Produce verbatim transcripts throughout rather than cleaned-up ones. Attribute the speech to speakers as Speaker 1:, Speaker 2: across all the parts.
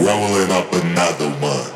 Speaker 1: rolling up another one.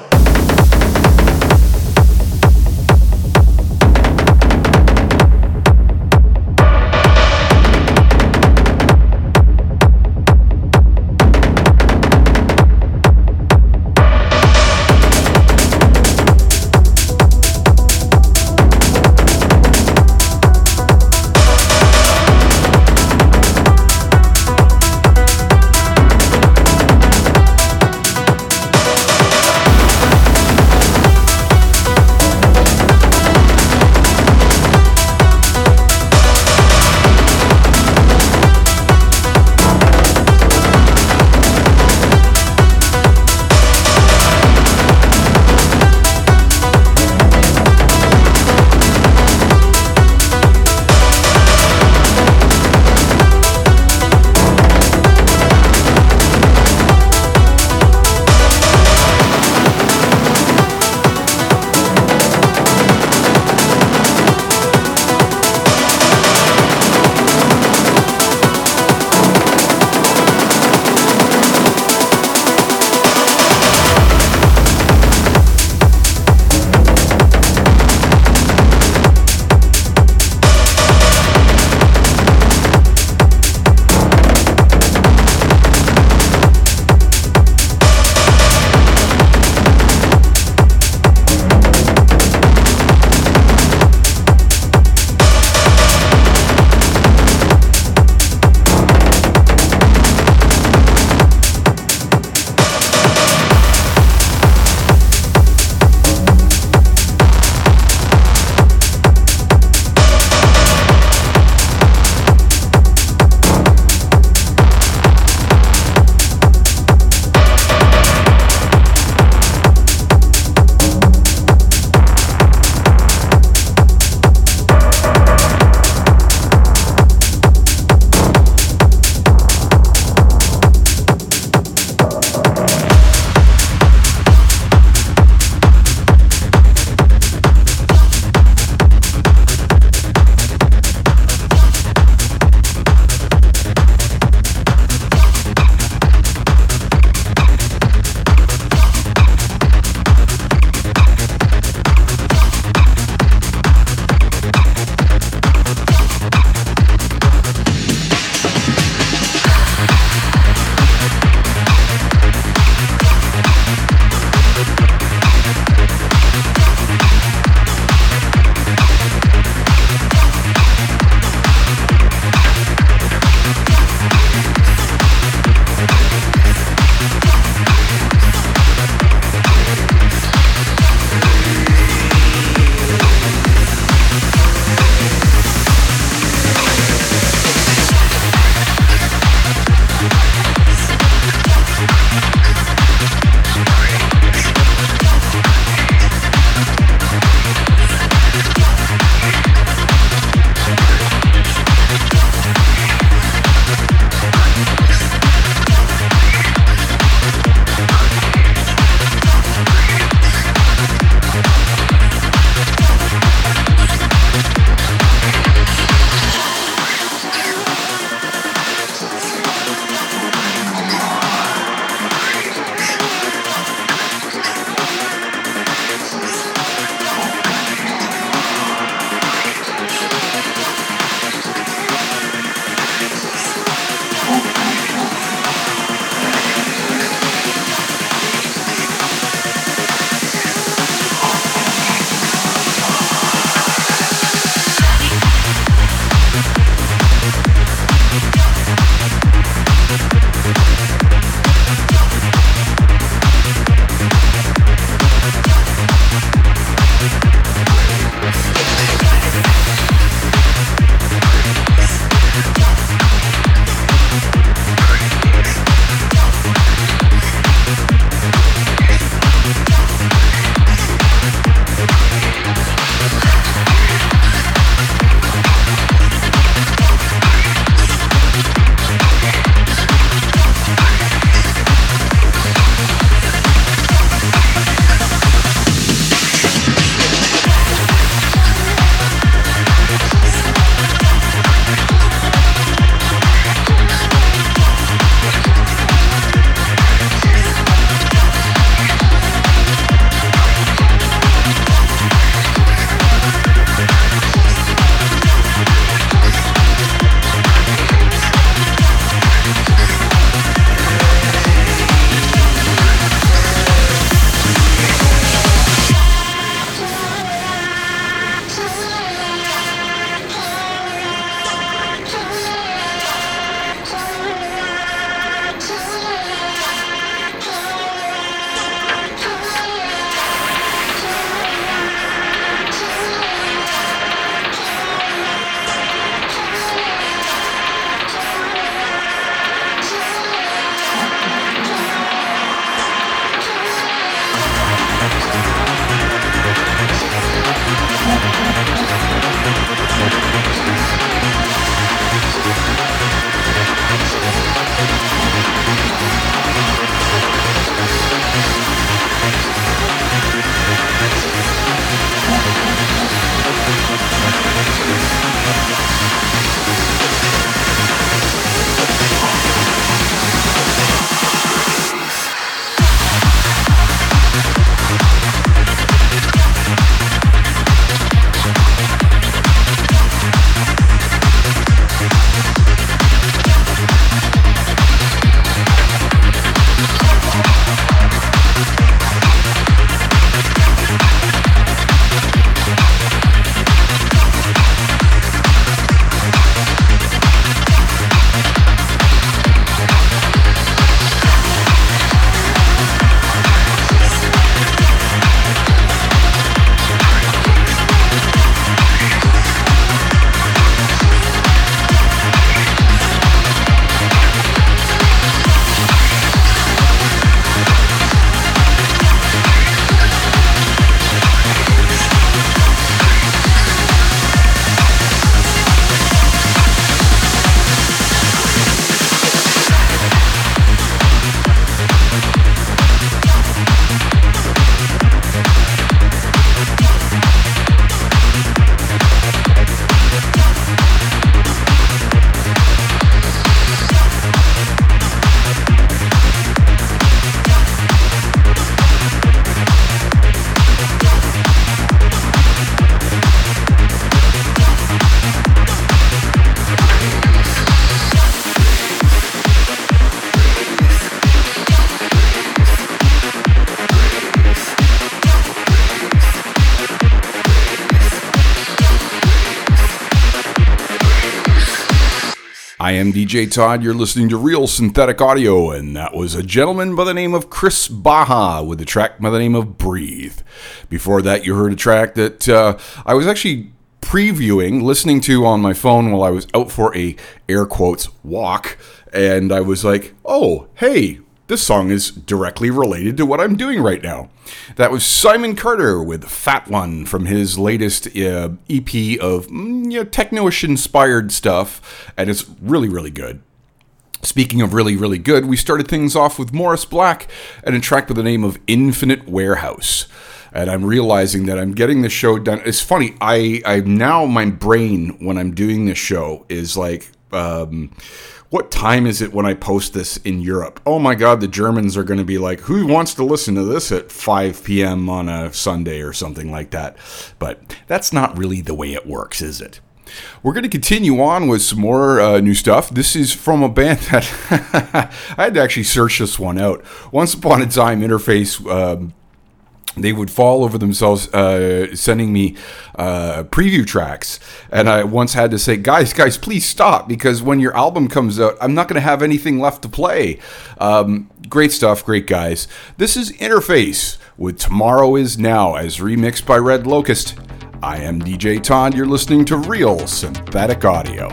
Speaker 2: I am D J Todd. You're listening to Real Synthetic Audio, and that was a gentleman by the name of Chris Baha with a track by the name of Breathe. Before that, you heard a track that uh, I was actually previewing, listening to on my phone while I was out for a, air quotes, walk, and I was like, oh, hey, this song is directly related to what I'm doing right now. That was Simon Carter with Fat One from his latest uh, E P of mm, you know, techno-ish inspired stuff, and it's really, really good. Speaking of really, really good, we started things off with Morris Black and a track by the name of Infinite Warehouse. And I'm realizing that I'm getting the show done. It's funny, I, I now, my brain, when I'm doing this show, is like... Um, what time is it when I post this in Europe? Oh my God, the Germans are going to be like, who wants to listen to this at five p.m. on a Sunday or something like that? But that's not really the way it works, is it? We're going to continue on with some more uh, new stuff. This is from a band that I had to actually search this one out. Once Upon a Time, Interface... Um, They would fall over themselves uh, sending me uh, preview tracks. And I once had to say, guys, guys, please stop. Because when your album comes out, I'm not going to have anything left to play. Um, great stuff, great guys. This is Interface with Tomorrow Is Now as remixed by Red Locust. I am D J Todd. You're listening to Real Synthetic Audio.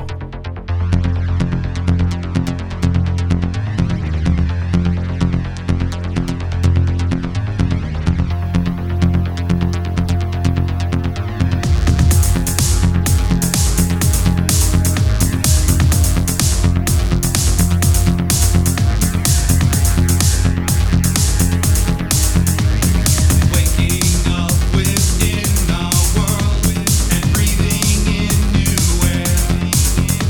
Speaker 3: Within our world and breathing in new air.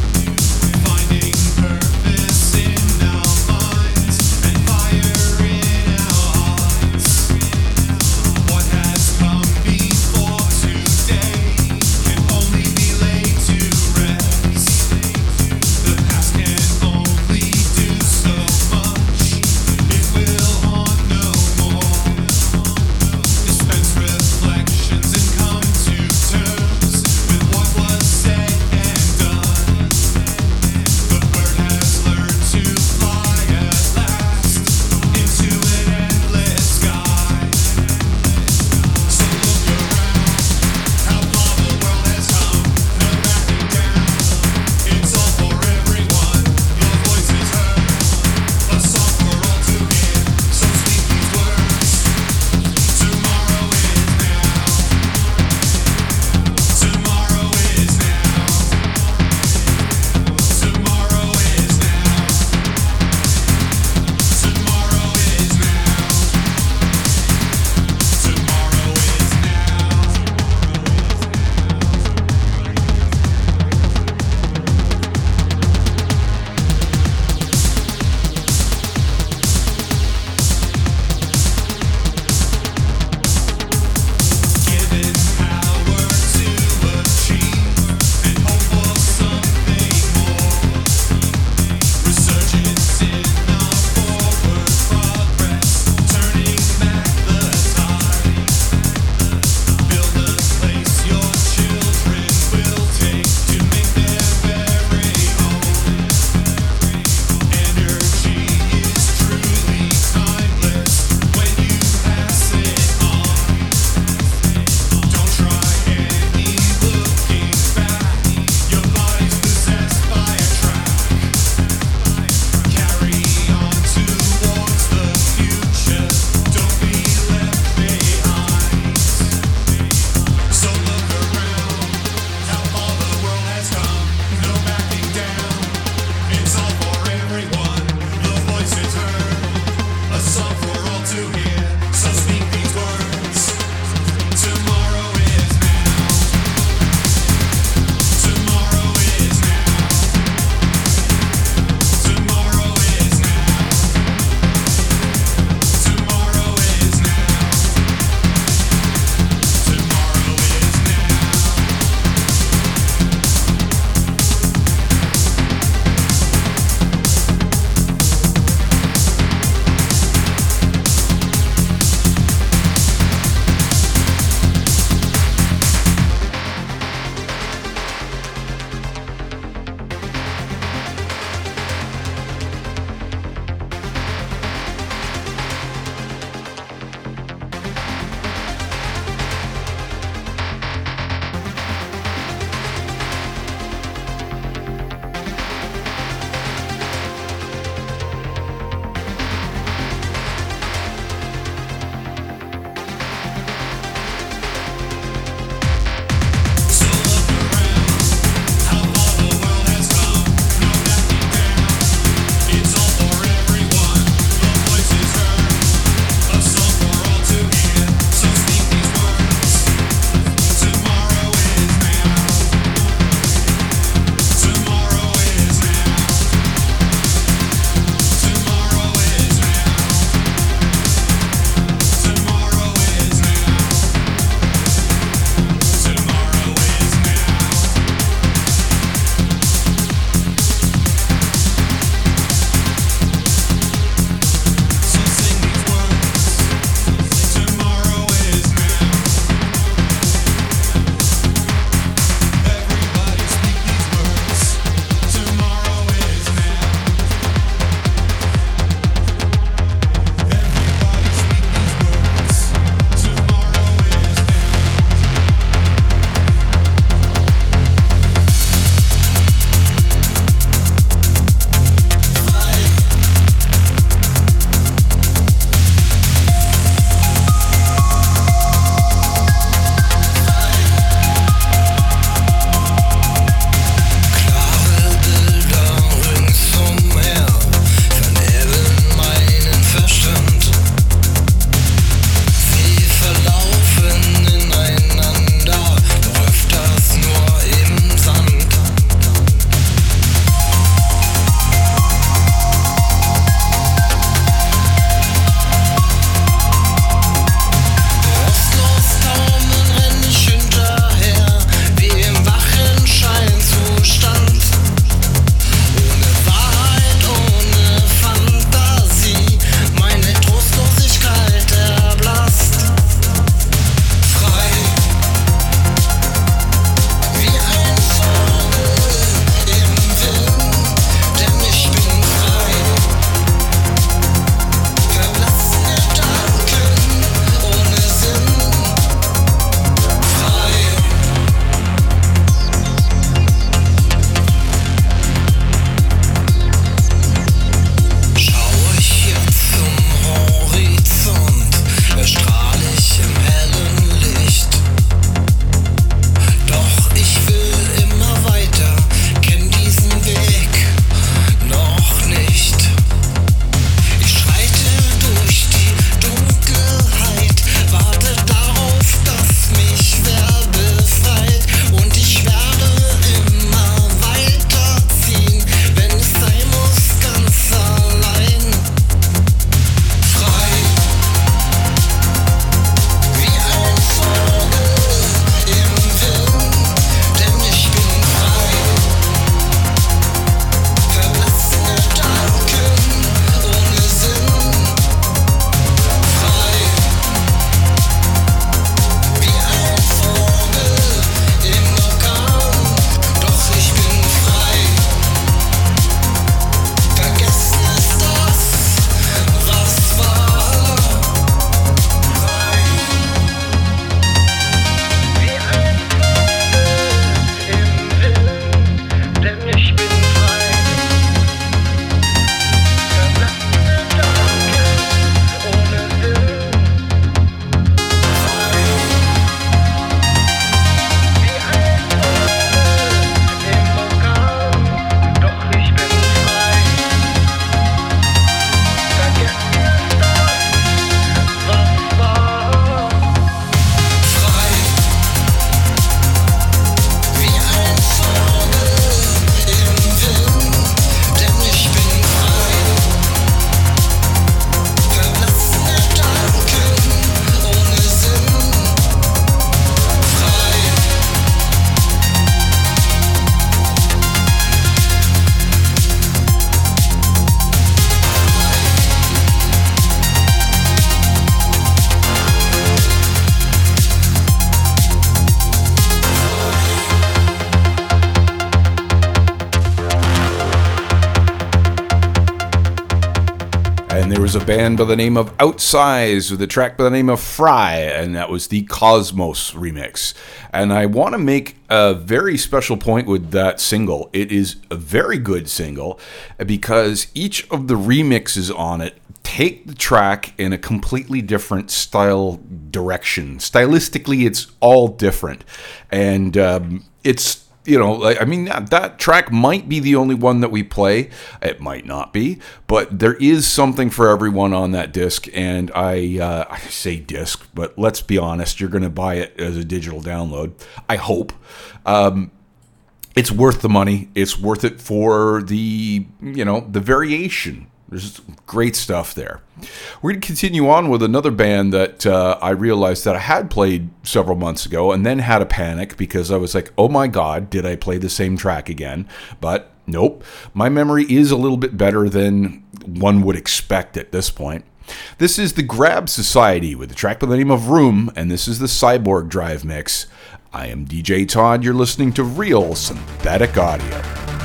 Speaker 2: And there was a band by the name of Outsize with a track by the name of Fry, and that was the Cosmos remix. And I want to make a very special point with that single. It is a very good single because each of the remixes on it take the track in a completely different style direction. Stylistically, it's all different. And um, it's, you know, I mean, that, that track might be the only one that we play. It might not be, but there is something for everyone on that disc. And I, uh, I say disc, but let's be honest, you're going to buy it as a digital download. I hope. Um, it's worth the money. It's worth it for the, you know, the variation. There's great stuff there. We're going to continue on with another band that uh, I realized that I had played several months ago and then had a panic because I was like, oh my God, did I play the same track again? But nope, my memory is a little bit better than one would expect at this point. This is the Grab Society with the track by the name of Room, and this is the Cyborg Drive mix. I am D J Todd. You're listening to Real Synthetic Audio.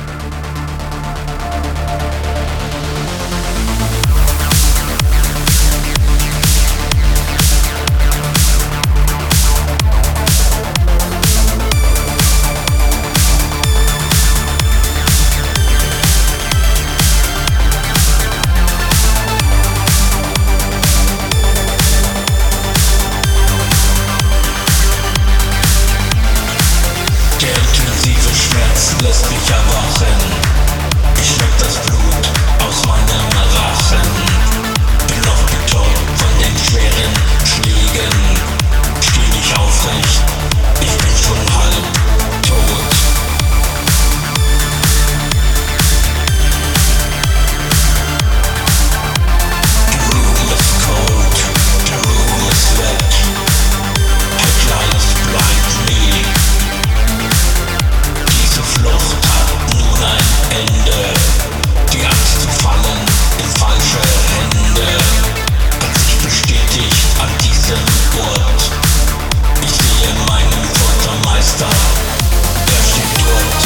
Speaker 3: Lässt mich erwachen. Ich schmeck das Blut aus meinem Rachen. Bin noch betäubt von den schweren Schlägen. Steh nicht aufrecht, ich bin schon halb tot. The room is cold, the room is wet. Headlights blind me. Flucht hat nun ein Ende. Die Angst zu fallen in falsche Hände hat sich bestätigt an diesem Ort. Ich sehe meinen Foltermeister, er steht dort.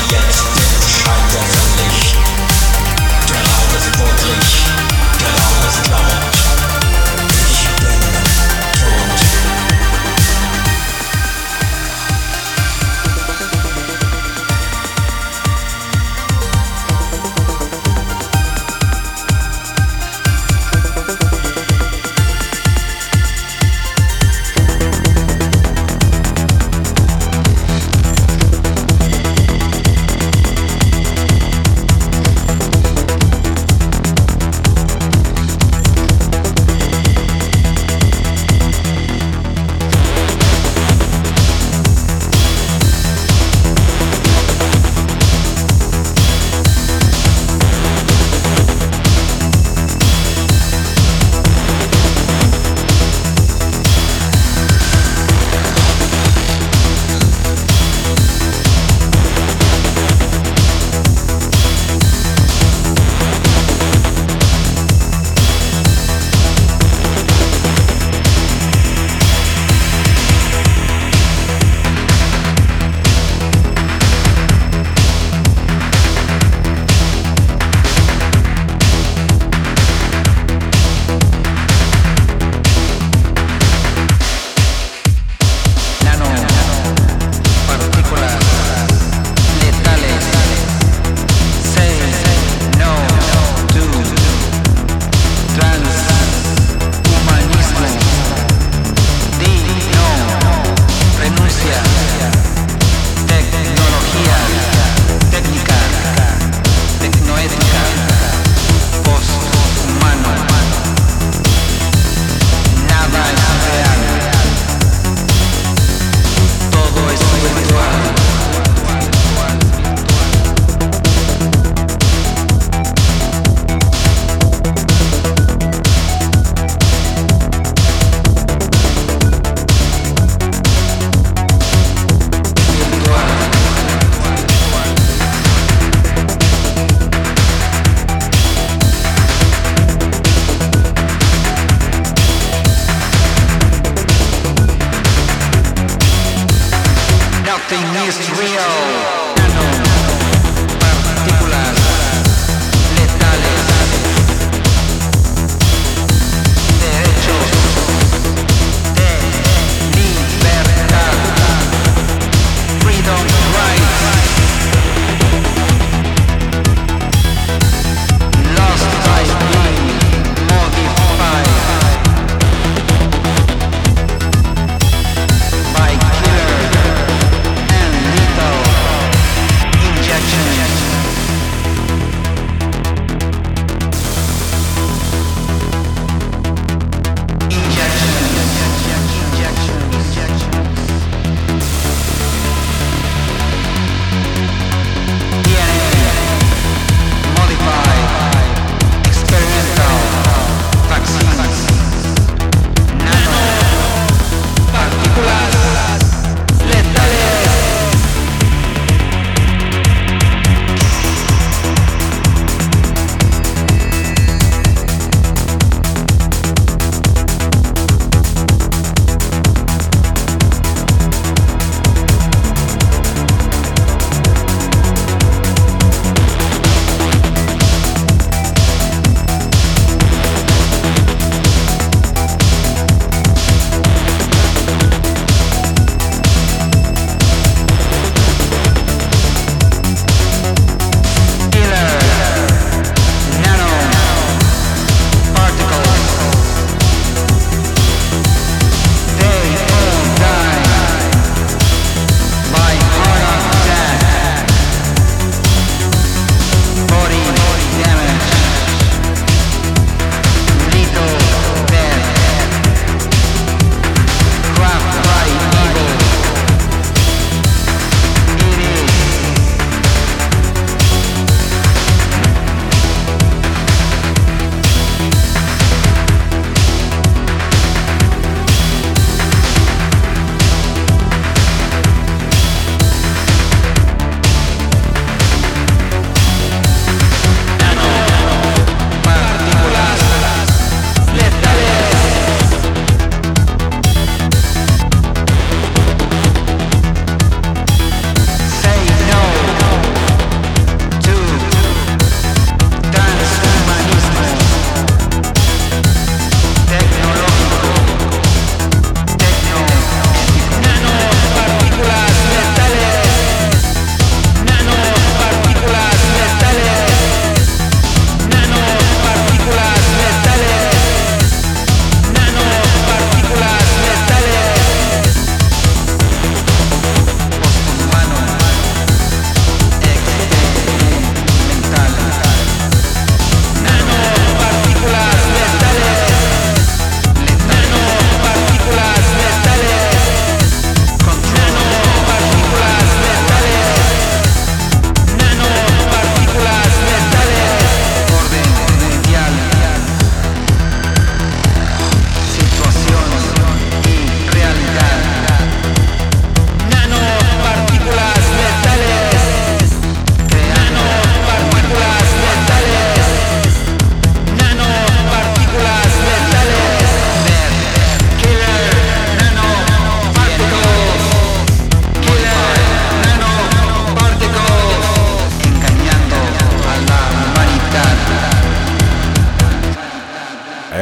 Speaker 3: Der Raum ist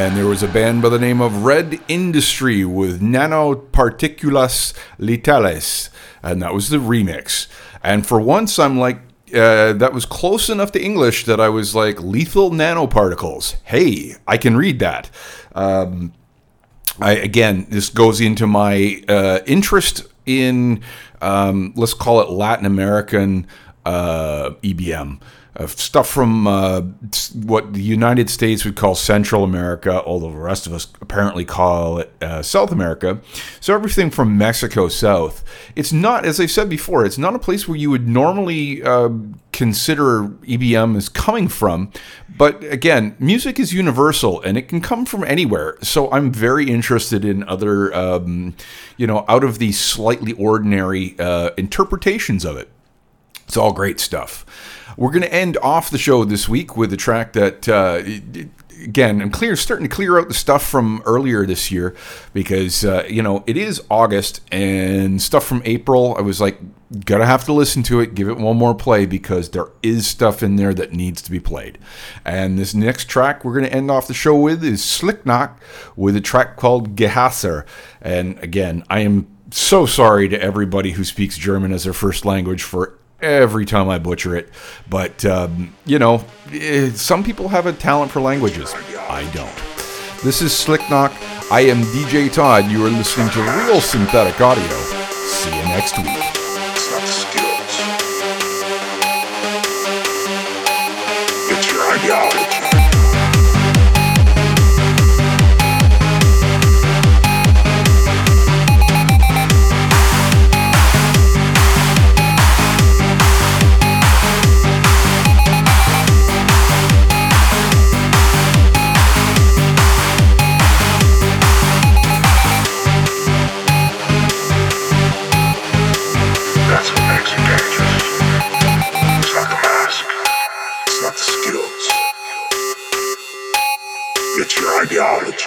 Speaker 2: And there was a band by the name of Red Industry with Nanoparticulas Letales, and that was the remix. And for once, I'm like, uh, that was close enough to English that I was like, lethal nanoparticles. Hey, I can read that. Um, I, again, this goes into my uh, interest in, um, let's call it Latin American uh, E B M. Uh, stuff from uh, what the United States would call Central America, although the rest of us apparently call it uh, South America. So everything from Mexico south. It's not, as I said before, it's not a place where you would normally uh, consider E B M as coming from. But again, music is universal and it can come from anywhere. So I'm very interested in other, um, you know, out of the slightly ordinary uh, interpretations of it. It's all great stuff. We're going to end off the show this week with a track that, uh, again, I'm clear, starting to clear out the stuff from earlier this year because, uh, you know, it is August and stuff from April. I was like, gotta have to listen to it, give it one more play because there is stuff in there that needs to be played. And this next track we're going to end off the show with is Slicknock with a track called Gehasser. And again, I am so sorry to everybody who speaks German as their first language for every time I butcher it. But, um, you know, eh, some people have a talent for languages. I don't. This is Slicknock. I am D J Todd. You are listening to Real Synthetic Audio. See you next week.
Speaker 1: It's not skills. It's your ideology. It's your ideology.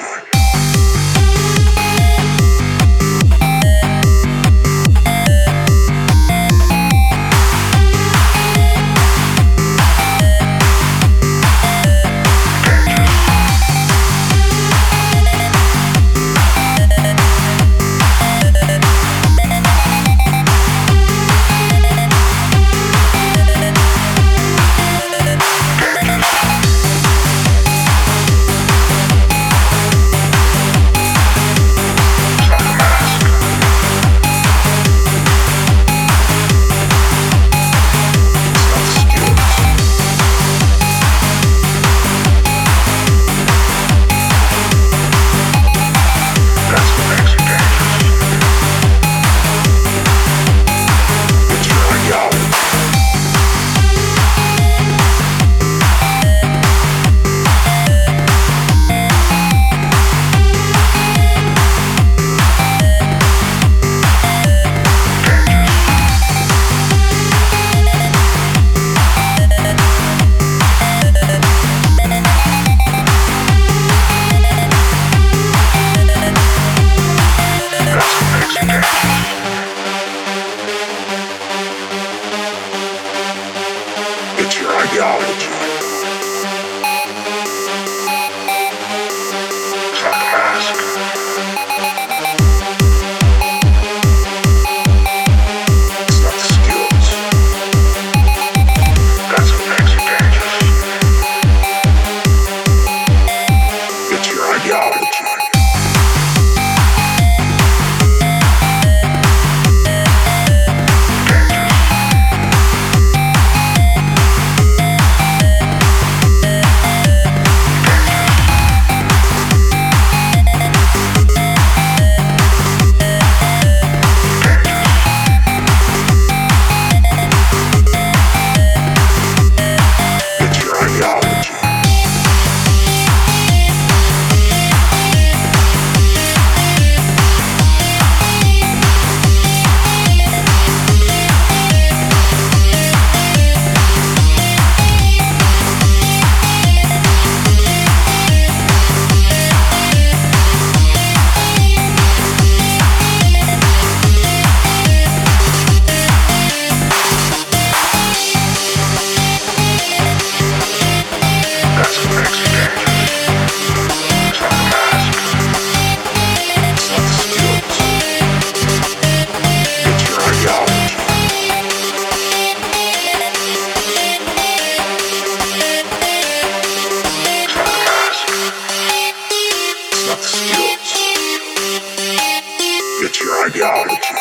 Speaker 1: ideology.